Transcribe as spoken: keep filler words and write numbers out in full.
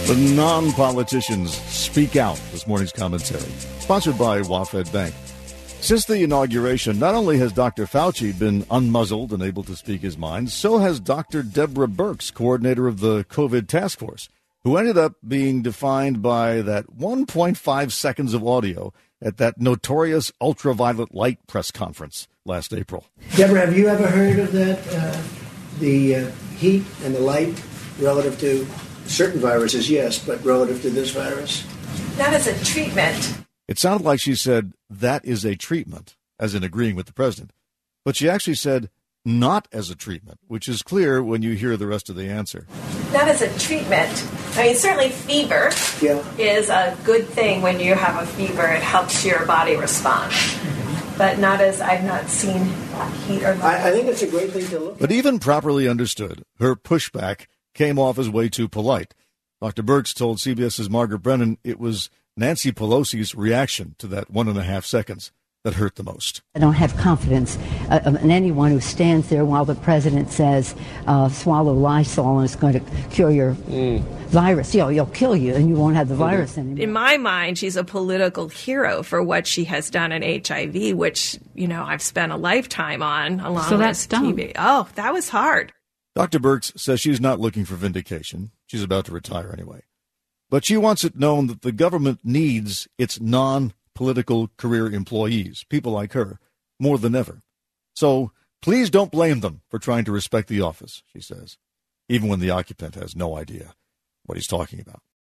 The non-politicians speak out. This morning's commentary, sponsored by WaFd Bank. Since the inauguration, not only has Doctor Fauci been unmuzzled and able to speak his mind, so has Doctor Deborah Birx, coordinator of the COVID task force, who ended up being defined by that one point five seconds of audio at that notorious ultraviolet light press conference last April. Deborah, have you ever heard of that, uh, the uh, heat and the light relative to certain viruses? Yes, but relative to this virus? That is a treatment. It sounded like she said, that is a treatment, as in agreeing with the president. But she actually said, not as a treatment, which is clear when you hear the rest of the answer. That is a treatment. I mean, certainly fever yeah. is a good thing when you have a fever. It helps your body respond. But not as I've not seen heat or light. I, I think it's a great thing to look at. But even properly understood, her pushback came off as way too polite. Doctor Birx told CBS's Margaret Brennan it was Nancy Pelosi's reaction to that one and a half seconds that hurt the most. I don't have confidence uh, in anyone who stands there while the president says, uh, swallow Lysol and it's going to cure your mm. virus. You know, it'll kill you and you won't have the virus anymore. In my mind, she's a political hero for what she has done in H I V, which, you know, I've spent a lifetime on along so with that's dumb. T V. Oh, that was hard. Doctor Birx says she's not looking for vindication. She's about to retire anyway. But she wants it known that the government needs its non-political career employees, people like her, more than ever. So please don't blame them for trying to respect the office, she says, even when the occupant has no idea what he's talking about.